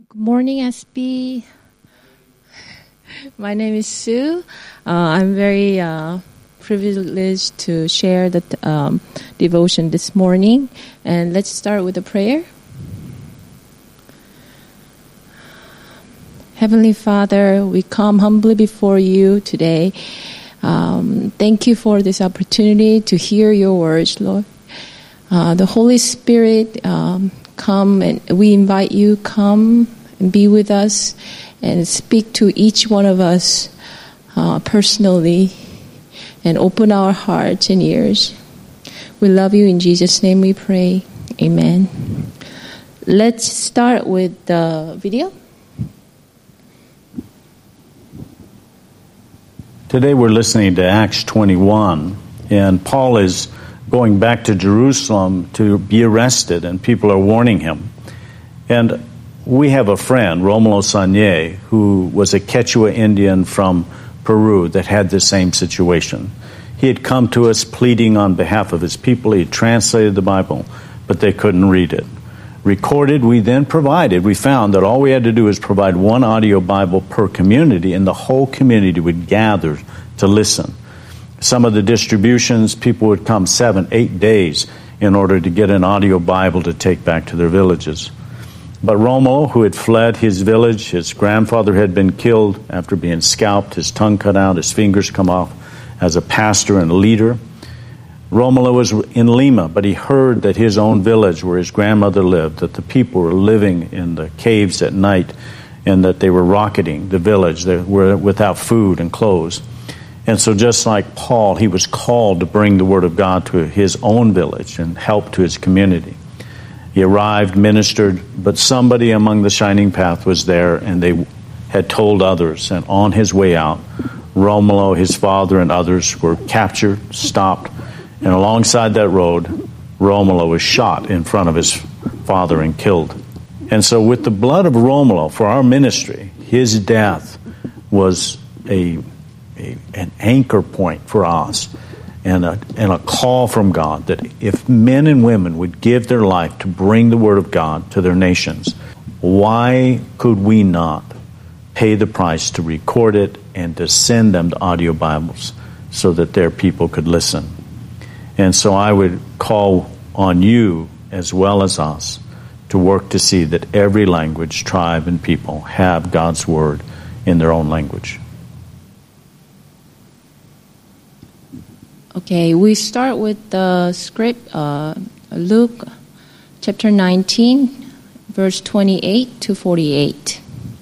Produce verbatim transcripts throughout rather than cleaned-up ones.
Good morning, S B. My name is Sue. Uh, I'm very uh, privileged to share the um, devotion this morning. And let's start with a prayer. Heavenly Father, we come humbly before you today. Um, thank you for this opportunity to hear your words, Lord. Uh, the Holy Spirit, um, come and we invite you, come and be with us and speak to each one of us uh, personally and open our hearts and ears. We love you. In Jesus' name we pray. Amen. Let's start with the video. Today we're listening to Acts twenty-one, and Paul is going back to Jerusalem to be arrested, and people are warning him. And we have a friend, Romulo Sanye, who was a Quechua Indian from Peru that had the same situation. He had come to us pleading on behalf of his people. He had translated the Bible, but they couldn't read it. Recorded, we then provided. We found that all we had to do is provide one audio Bible per community, and the whole community would gather to listen. Some of the distributions, people would come seven, eight days in order to get an audio Bible to take back to their villages. But Romulo, who had fled his village, his grandfather had been killed after being scalped, his tongue cut out, his fingers come off, as a pastor and a leader. Romulo was in Lima, but he heard that his own village where his grandmother lived, that the people were living in the caves at night and that they were rocketing the village. They were without food and clothes. And so just like Paul, he was called to bring the word of God to his own village and help to his community. He arrived, ministered, but somebody among the Shining Path was there, and they had told others. And on his way out, Romulo, his father, and others were captured, stopped, and alongside that road, Romulo was shot in front of his father and killed. And so with the blood of Romulo, for our ministry, his death was a A, an anchor point for us and a, and a call from God that if men and women would give their life to bring the word of God to their nations, why could we not pay the price to record it and to send them the audio Bibles so that their people could listen? And so I would call on you as well as us to work to see that every language, tribe, and people have God's word in their own language. Okay, we start with the script, uh, Luke chapter nineteen, verse twenty-eight to forty-eight.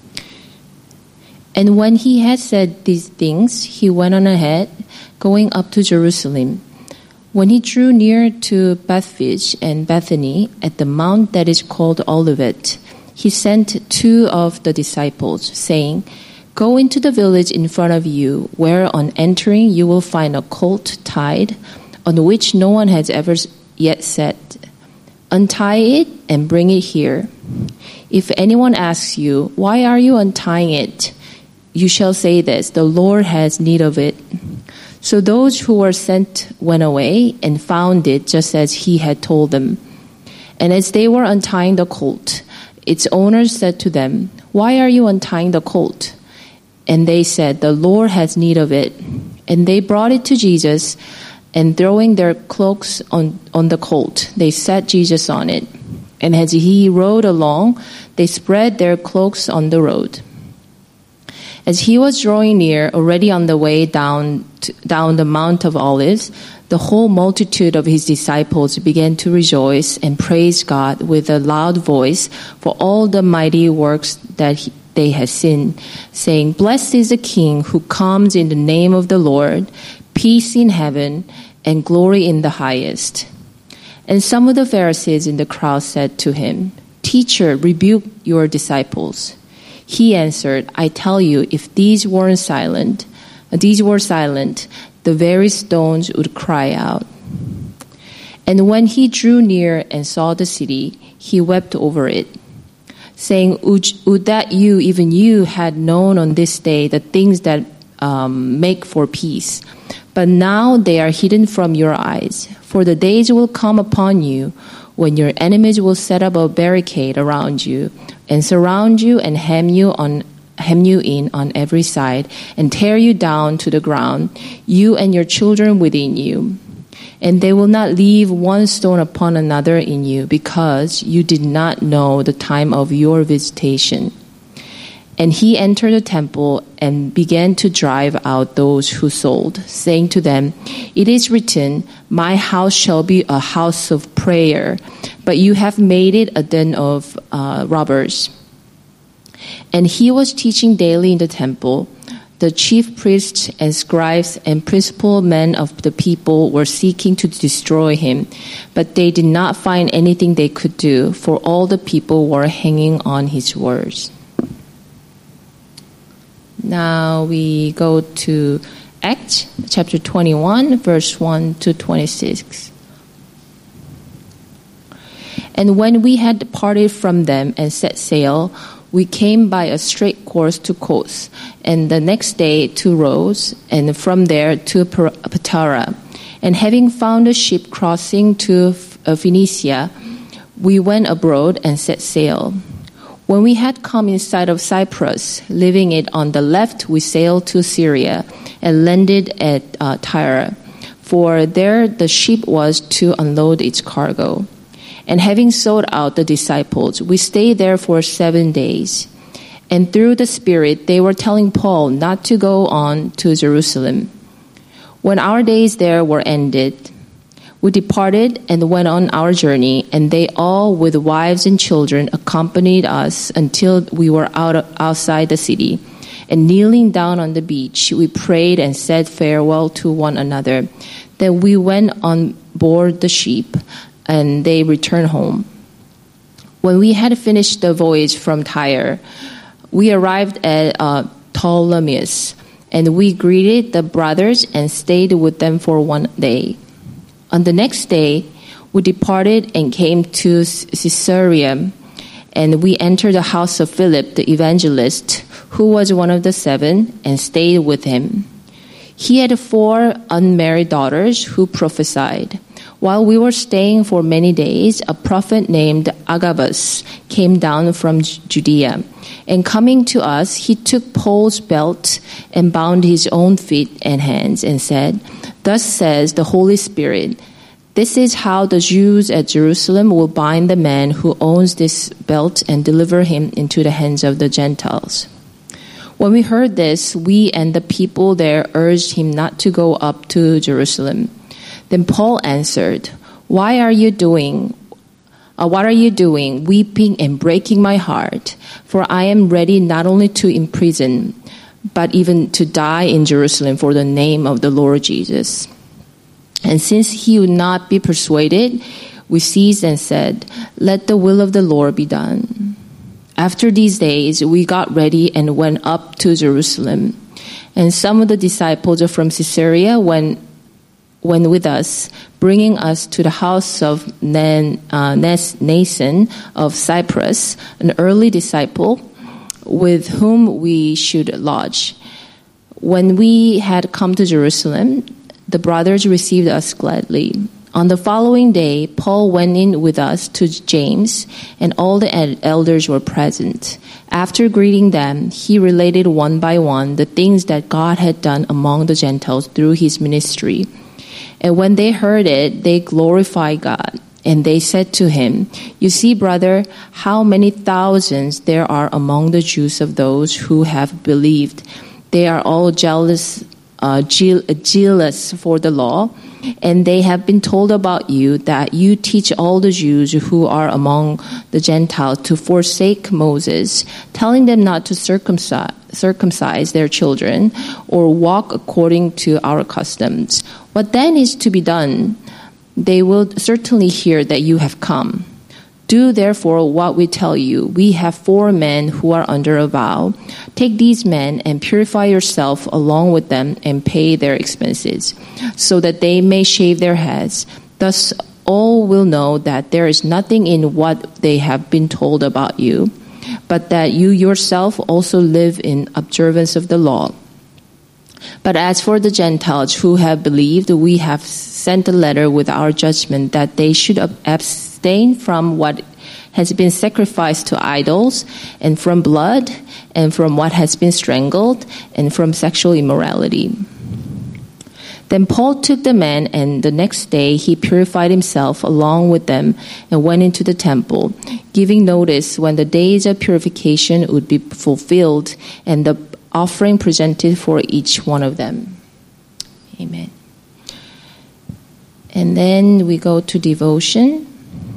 And when he had said these things, he went on ahead, going up to Jerusalem. When he drew near to Bethphage and Bethany at the mount that is called Olivet, he sent two of the disciples, saying, "Go into the village in front of you, where on entering you will find a colt tied, on which no one has ever yet sat. Untie it and bring it here. If anyone asks you, 'Why are you untying it?' you shall say this, 'The Lord has need of it.'" So those who were sent went away and found it just as he had told them. And as they were untying the colt, its owners said to them, "Why are you untying the colt?" And they said, "The Lord has need of it." And they brought it to Jesus, and throwing their cloaks on, on the colt, they set Jesus on it. And as he rode along, they spread their cloaks on the road. As he was drawing near, already on the way down to, down the Mount of Olives, the whole multitude of his disciples began to rejoice and praise God with a loud voice for all the mighty works that he they had seen, saying, "Blessed is the King who comes in the name of the Lord, peace in heaven and glory in the highest." And some of the Pharisees in the crowd said to him, "Teacher, rebuke your disciples." He answered, "I tell you, if these weren't silent, these were silent, the very stones would cry out." And when he drew near and saw the city, he wept over it, saying, would, would that you, even you, had known on this day the things that um, make for peace. But now they are hidden from your eyes. For the days will come upon you when your enemies will set up a barricade around you and surround you and hem you on hem you in on every side and tear you down to the ground, you and your children within you. And they will not leave one stone upon another in you, because you did not know the time of your visitation. And he entered the temple and began to drive out those who sold, saying to them, "It is written, my house shall be a house of prayer, but you have made it a den of uh, robbers." And he was teaching daily in the temple. The chief priests and scribes and principal men of the people were seeking to destroy him, but they did not find anything they could do, for all the people were hanging on his words. Now we go to Acts chapter twenty-one, verse one to twenty-six. And when we had departed from them and set sail, we came by a straight course to Kos, and the next day to Rhodes, and from there to Patara. And having found a ship crossing to Phoenicia, we went abroad and set sail. When we had come in sight of Cyprus, leaving it on the left, we sailed to Syria and landed at uh, Tyre, for there the ship was to unload its cargo. And having sought out the disciples, we stayed there for seven days. And through the Spirit, they were telling Paul not to go on to Jerusalem. When our days there were ended, we departed and went on our journey, and they all, with wives and children, accompanied us until we were out of, outside the city. And kneeling down on the beach, we prayed and said farewell to one another. Then we went on board the ship, and they returned home. When we had finished the voyage from Tyre, we arrived at uh, Ptolemais, and we greeted the brothers and stayed with them for one day. On the next day, we departed and came to Caesarea, and we entered the house of Philip the evangelist, who was one of the seven, and stayed with him. He had four unmarried daughters who prophesied. While we were staying for many days, a prophet named Agabus came down from Judea. And coming to us, he took Paul's belt and bound his own feet and hands and said, "Thus says the Holy Spirit, this is how the Jews at Jerusalem will bind the man who owns this belt and deliver him into the hands of the Gentiles." When we heard this, we and the people there urged him not to go up to Jerusalem. Then Paul answered, Why are you doing, uh, what are you doing, weeping and breaking my heart? For I am ready not only to imprison, but even to die in Jerusalem for the name of the Lord Jesus. And since he would not be persuaded, we ceased and said, Let the will of the Lord be done. After these days, we got ready and went up to Jerusalem. And some of the disciples from Caesarea went went with us, bringing us to the house of Nan, uh, Nason of Cyprus, an early disciple, with whom we should lodge. When we had come to Jerusalem, the brothers received us gladly. On the following day, Paul went in with us to James, and all the elders were present. After greeting them, he related one by one the things that God had done among the Gentiles through his ministry. And when they heard it, they glorified God. And they said to him, You see, brother, how many thousands there are among the Jews of those who have believed. They are all jealous, uh, jealous for the law. And they have been told about you that you teach all the Jews who are among the Gentiles to forsake Moses, telling them not to circumcise, circumcise their children or walk according to our customs. What then is to be done? They will certainly hear that you have come. Do therefore what we tell you. We have four men who are under a vow. Take these men and purify yourself along with them and pay their expenses, so that they may shave their heads. Thus all will know that there is nothing in what they have been told about you, but that you yourself also live in observance of the law. But as for the Gentiles who have believed, we have sent a letter with our judgment that they should abstain abstain from what has been sacrificed to idols, and from blood, and from what has been strangled, and from sexual immorality. Then Paul took the men, and the next day he purified himself along with them and went into the temple, giving notice when the days of purification would be fulfilled, and the offering presented for each one of them. Amen. And then we go to devotion.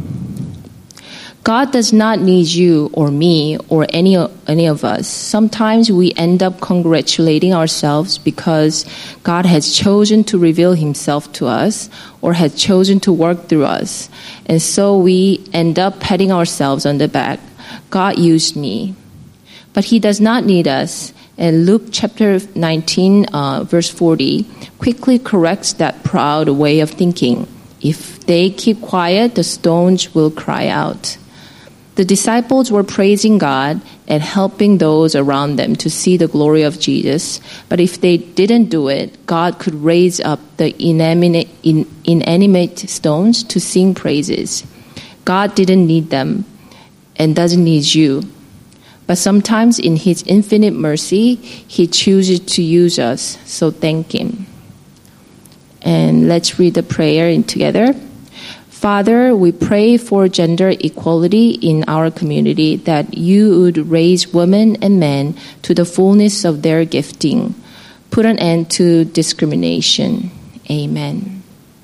God does not need you or me or any any of us. Sometimes we end up congratulating ourselves because God has chosen to reveal himself to us or has chosen to work through us. And so we end up patting ourselves on the back. God used me. But he does not need us. And Luke chapter nineteen, uh, verse forty, quickly corrects that proud way of thinking. If they keep quiet, the stones will cry out. The disciples were praising God and helping those around them to see the glory of Jesus. But if they didn't do it, God could raise up the inanimate, in, inanimate stones to sing praises. God didn't need them and doesn't need you. But sometimes in his infinite mercy, he chooses to use us. So thank him. And let's read the prayer together. Father, we pray for gender equality in our community, that you would raise women and men to the fullness of their gifting. Put an end to discrimination. Amen.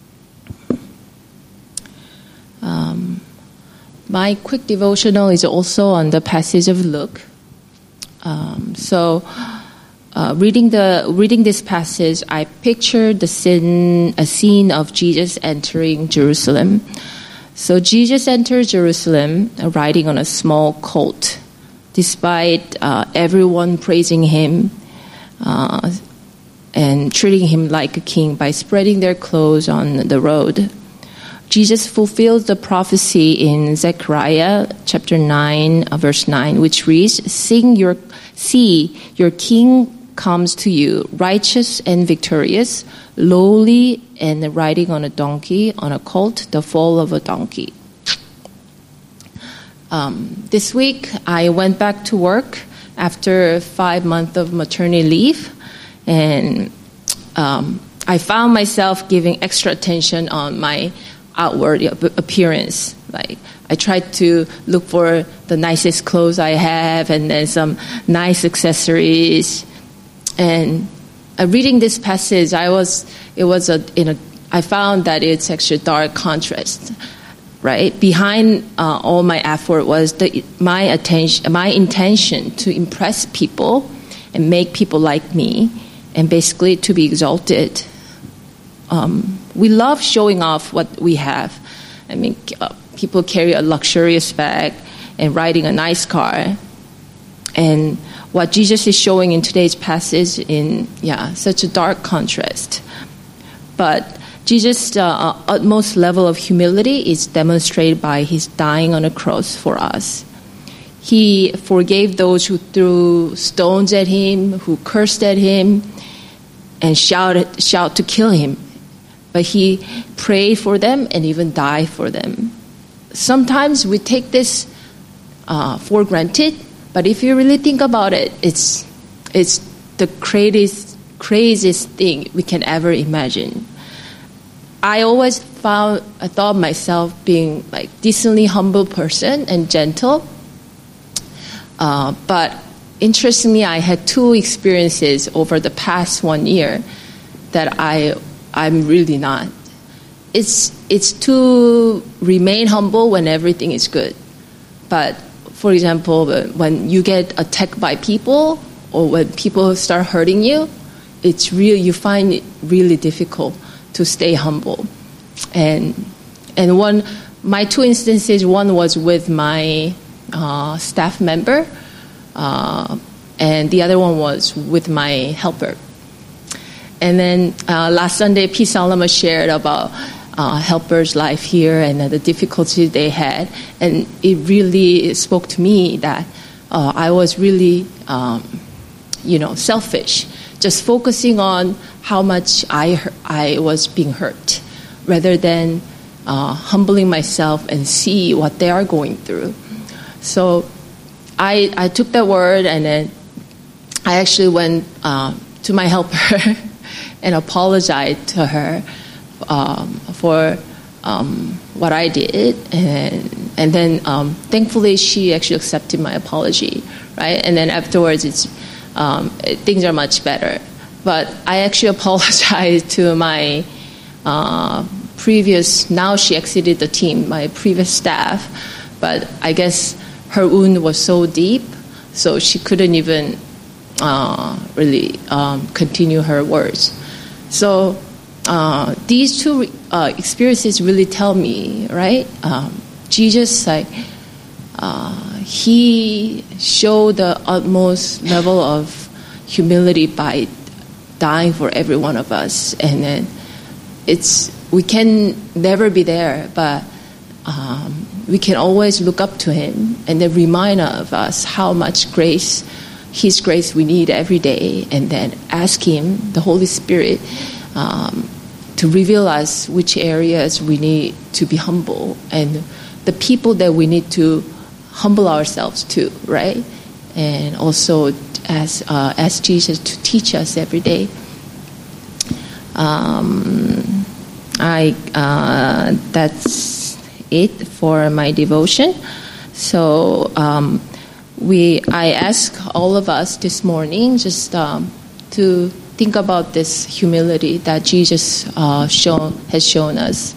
Um, my quick devotional is also on the passage of Luke. Um, so, uh, reading the reading this passage, I pictured the scene, a scene of Jesus entering Jerusalem. So Jesus enters Jerusalem uh, riding on a small colt, despite uh, everyone praising him uh, and treating him like a king by spreading their clothes on the road. Jesus fulfills the prophecy in Zechariah chapter nine, uh, verse nine, which reads, "Sing your, see, your king comes to you, righteous and victorious, lowly and riding on a donkey, on a colt, the foal of a donkey." Um, this week, I went back to work after five months of maternity leave, and um, I found myself giving extra attention on my outward appearance. Like, I tried to look for the nicest clothes I have, and then some nice accessories. And uh, reading this passage, I was it was a in a I found that it's actually a dark contrast, right? Behind uh, all my effort was the my attention, my intention to impress people and make people like me, and basically to be exalted. Um, we love showing off what we have. I mean, uh, people carry a luxurious bag and riding a nice car, and what Jesus is showing in today's passage in, yeah, such a dark contrast. But Jesus' uh, utmost level of humility is demonstrated by his dying on a cross for us. He forgave those who threw stones at him, who cursed at him, and shouted, shout to kill him. But he prayed for them and even died for them. Sometimes we take this uh, for granted, but if you really think about it, it's it's the craziest, craziest thing we can ever imagine. I always found, I thought myself being like decently humble person and gentle. Uh, but interestingly, I had two experiences over the past one year that I, I'm really not. It's, it's to remain humble when everything is good. But for example, when you get attacked by people or when people start hurting you, it's real. You find it really difficult to stay humble. And and one, my two instances, one was with my uh, staff member, uh, and the other one was with my helper. And then uh, last Sunday, P. Solomon shared about uh, helpers' life here and uh, the difficulties they had, and it really spoke to me that uh, I was really, um, you know, selfish, just focusing on how much I I was being hurt, rather than uh, humbling myself and see what they are going through. So I I took that word, and then I actually went uh, to my helper and apologized to her um, for um, what I did, and and then um, thankfully she actually accepted my apology, right? And then afterwards, it's um, it, things are much better. But I actually apologized to my uh, previous. Now she exited the team, my previous staff, but I guess her wound was so deep, so she couldn't even uh, really um, continue her words. So uh, these two uh, experiences really tell me, right? Um, Jesus, like, uh, he showed the utmost level of humility by dying for every one of us, and then it's we can never be there, but um, we can always look up to him and then remind of us how much grace, his grace, we need every day, and then ask him, the Holy Spirit, um, to reveal us which areas we need to be humble and the people that we need to humble ourselves to, right? And also ask, uh, ask Jesus to teach us every day. Um, I uh, that's it for my devotion. So um, we, I ask all of us this morning just um, to think about this humility that Jesus uh, shown has shown us.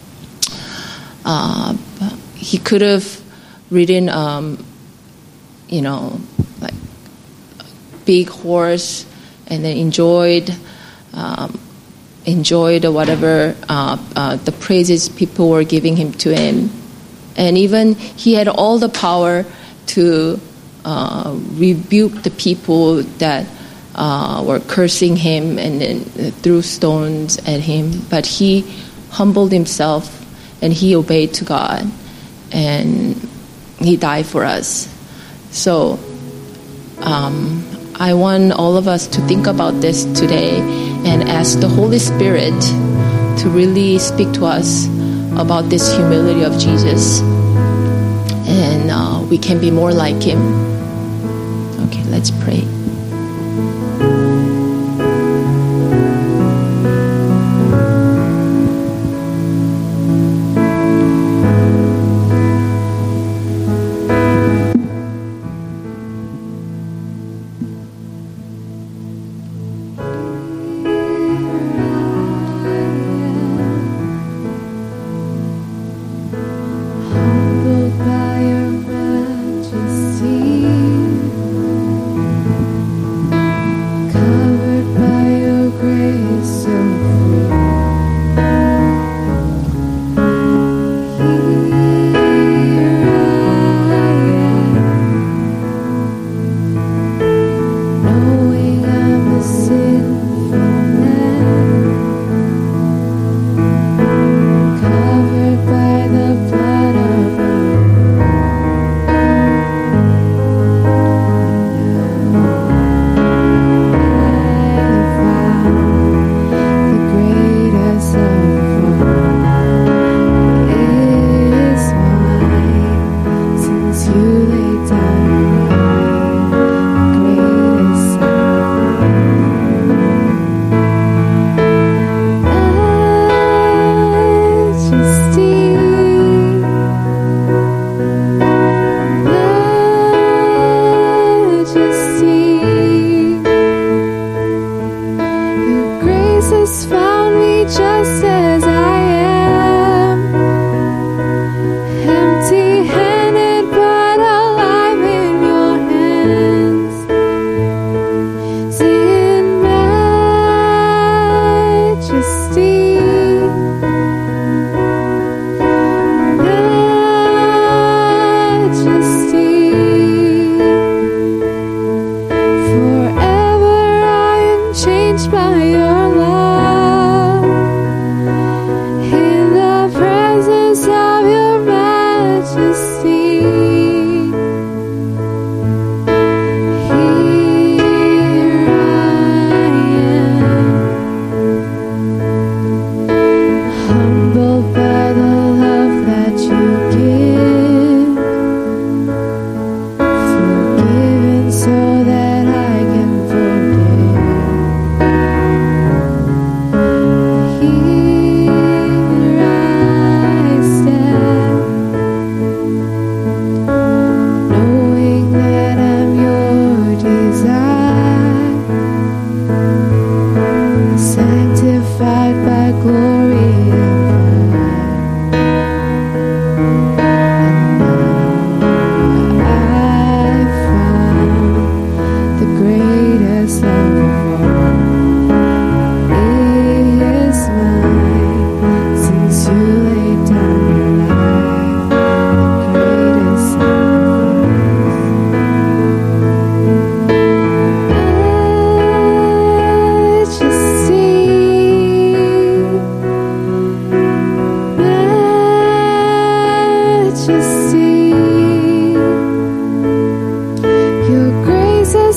Uh, he could have ridden, um, you know, like a big horse, and then enjoyed. Um, enjoyed whatever uh, uh, the praises people were giving him to him. And even he had all the power to uh, rebuke the people that uh, were cursing him and then threw stones at him. But he humbled himself and he obeyed to God, and he died for us. So um, I want all of us to think about this today and ask the Holy Spirit to really speak to us about this humility of Jesus, and uh, we can be more like him. Okay, let's pray. Humbled by your majesty,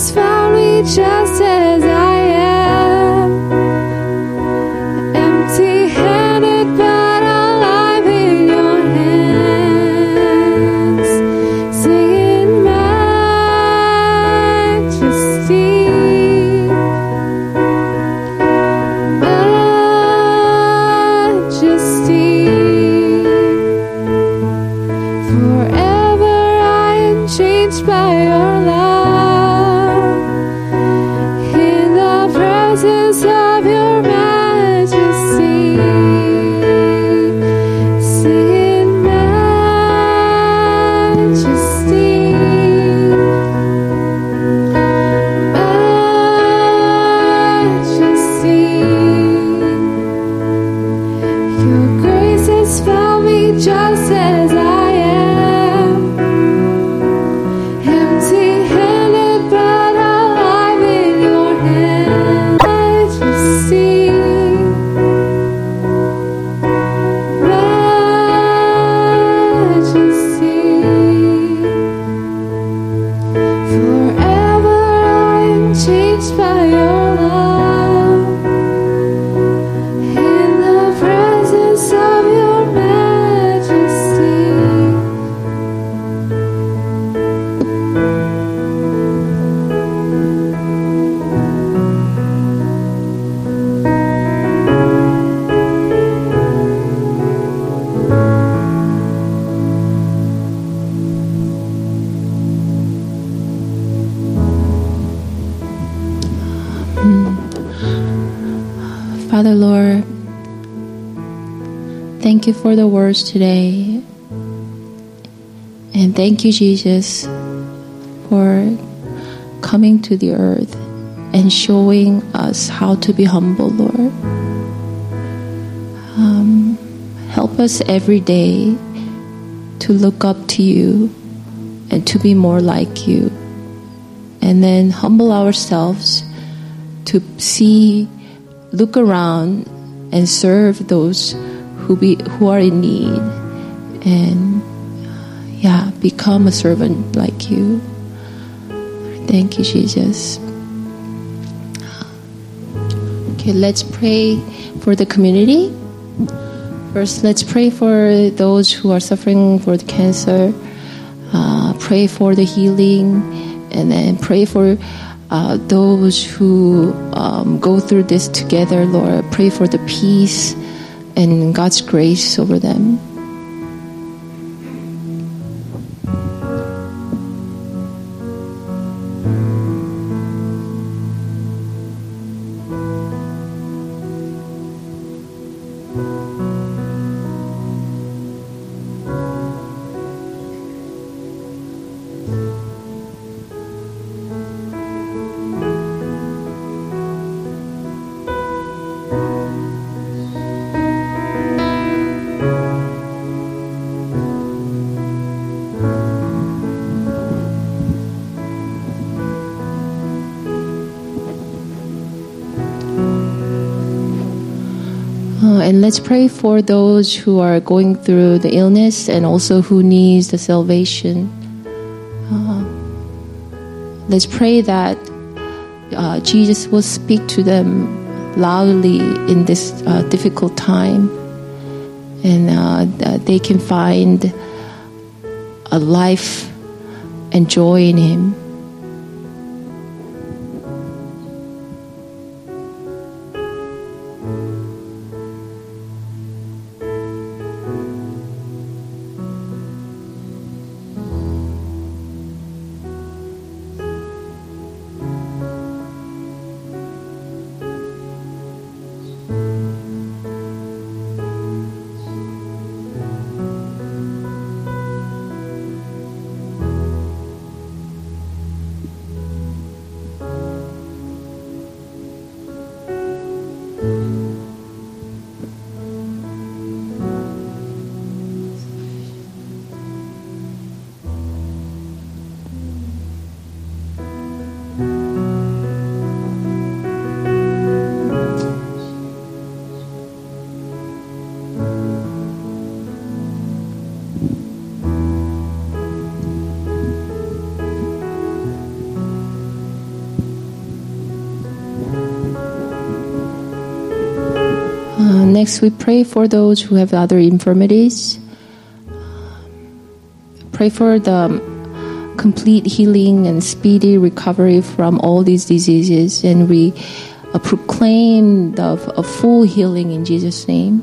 Jesus found me just as I am, empty-handed but alive in your hands, singing majesty, majesty. Forever I am changed by your love, in the presence of your majesty, singing majesty, majesty. Your grace has found me just as I am, empty-handed but alive in your hands, majesty, majesty. Forever I am changed by your love, in the presence of your majesty. Father Lord, thank you for the words today. And thank you, Jesus, for coming to the earth and showing us how to be humble, Lord. Um, help us every day to look up to you and to be more like you. And then humble ourselves to see, look around and serve those who be who are in need, and yeah, become a servant like you. Thank you, Jesus. Okay, let's pray for the community. First, let's pray for those who are suffering for the cancer. Uh, pray for the healing, and then pray for Uh, those who um, go through this together, Lord. Pray for the peace and God's grace over them. Uh, and let's pray for those who are going through the illness and also who needs the salvation. Uh, let's pray that uh, Jesus will speak to them loudly in this uh, difficult time, and uh, that they can find a life and joy in Him. next, we pray for those who have other infirmities. Pray for the complete healing and speedy recovery from all these diseases, and we uh, proclaim the, a full healing in Jesus' name.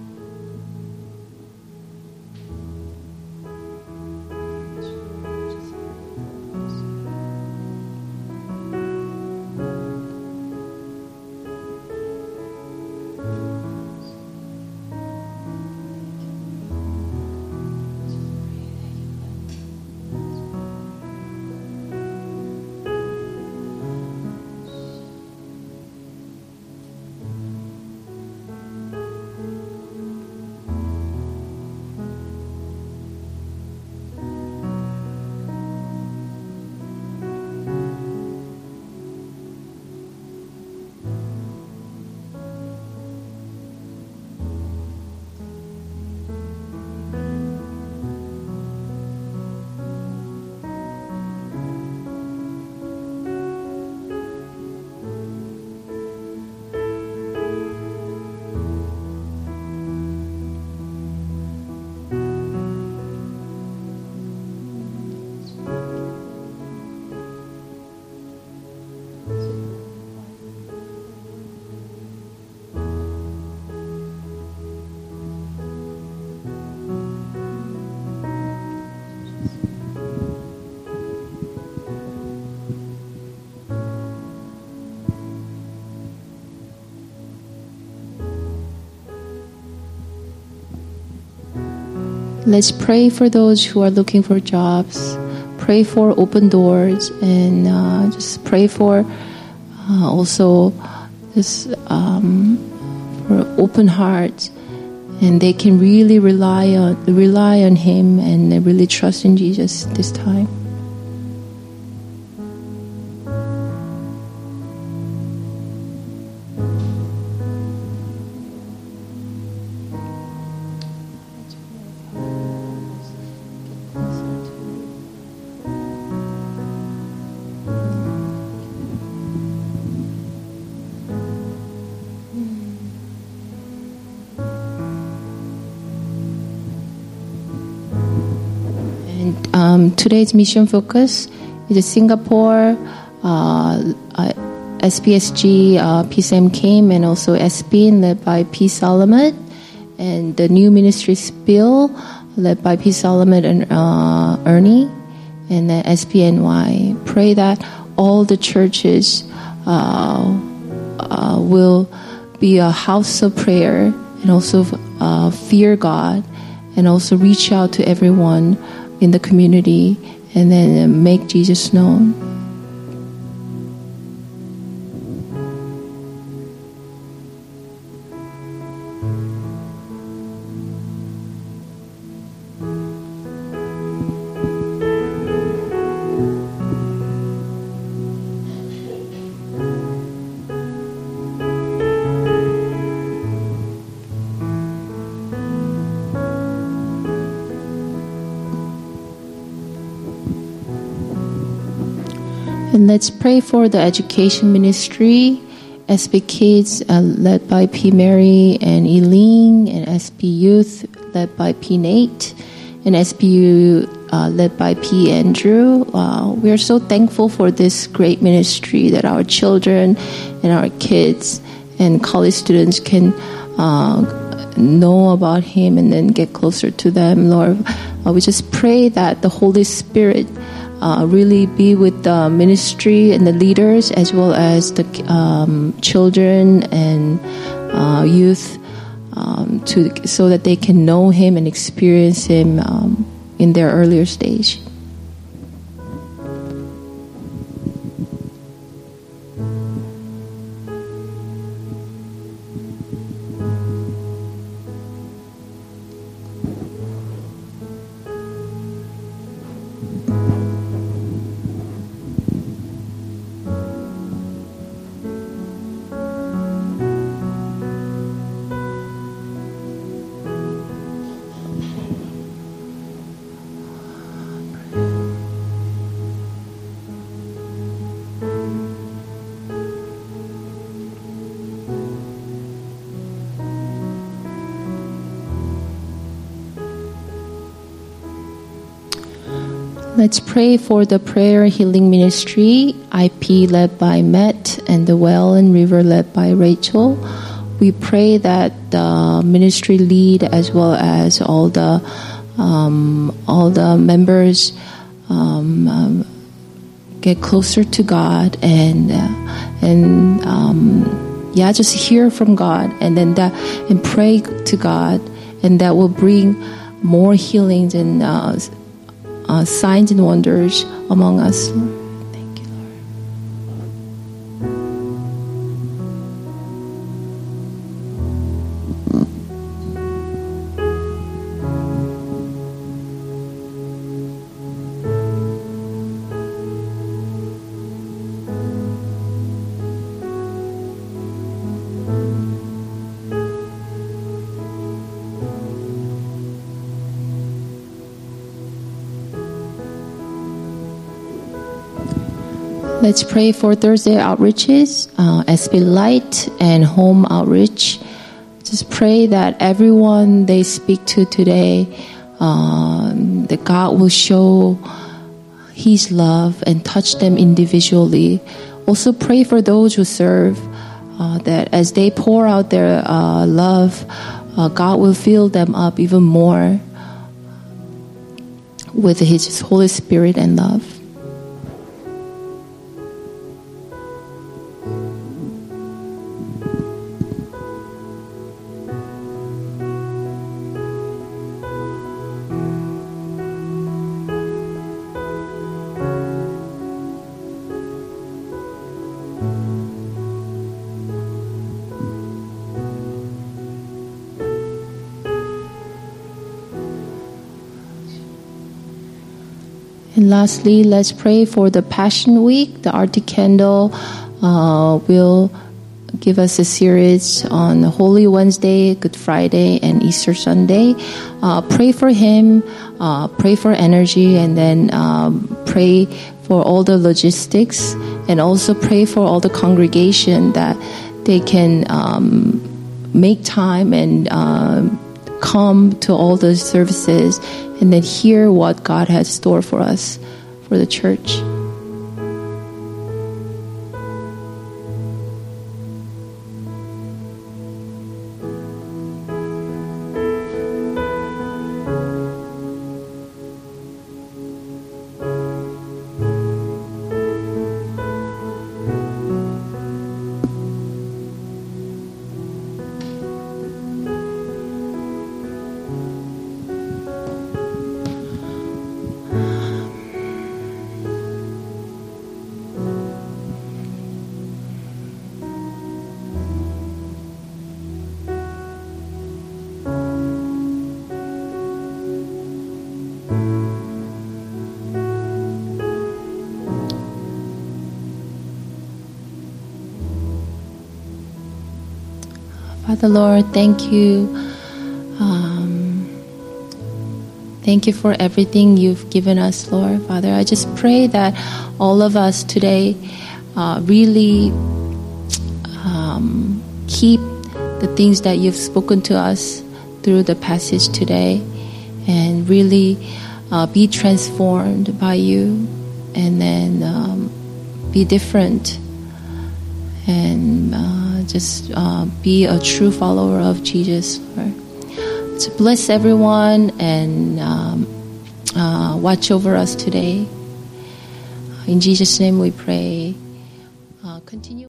Let's pray for those who are looking for jobs. Pray for open doors, and uh, just pray for uh, also this um, for open hearts, and they can really rely on rely on Him and they really trust in Jesus this time. Um, today's mission focus is Singapore, uh, uh, S P S G, uh, P S M came, and also S P N led by P. Salamat, and the new ministry Spill led by P. Salamat and uh, Ernie, and then S P N Y. Pray that all the churches uh, uh, will be a house of prayer, and also uh, fear God, and also reach out to everyone in the community, and then make Jesus known. And let's pray for the education ministry, S P Kids uh, led by P. Mary and Eileen, and S P Youth led by P. Nate, and S P U uh, led by P. Andrew. Uh, we are so thankful for this great ministry that our children and our kids and college students can uh, know about Him and then get closer to them, Lord. Uh, we just pray that the Holy Spirit Uh, really be with the ministry and the leaders, as well as the um, children and uh, youth, um, to so that they can know Him and experience Him um, in their earlier stage. Let's pray for the Prayer Healing Ministry, I P led by Matt, and the Well and River led by Rachel. We pray that the ministry lead as well as all the um, all the members um, um, get closer to God and uh, and um, yeah, just hear from God, and then that and pray to God, and that will bring more healings and uh, uh, signs and wonders among us. Thank you, Lord. Let's pray for Thursday outreaches, uh, S B Light and home outreach. Just pray that everyone they speak to today, um, that God will show His love and touch them individually. Also pray for those who serve, uh, that as they pour out their uh, love, uh, God will fill them up even more with His Holy Spirit and love. And lastly, let's pray for the Passion Week. The Arctic Candle uh, will give us a series on Holy Wednesday, Good Friday, and Easter Sunday. Uh, pray for him, uh, pray for energy, and then um, pray for all the logistics, and also pray for all the congregation that they can um, make time and uh, come to all the services and then hear what God has stored for us, for the church. Father Lord, thank you. Um, thank you for everything you've given us, Lord. Father, I just pray that all of us today uh, really um, keep the things that you've spoken to us through the passage today, and really uh, be transformed by you, and then um, be different, and uh, just uh, be a true follower of Jesus, Lord. So bless everyone, and um, uh, watch over us today. In Jesus' name we pray. Uh, continue.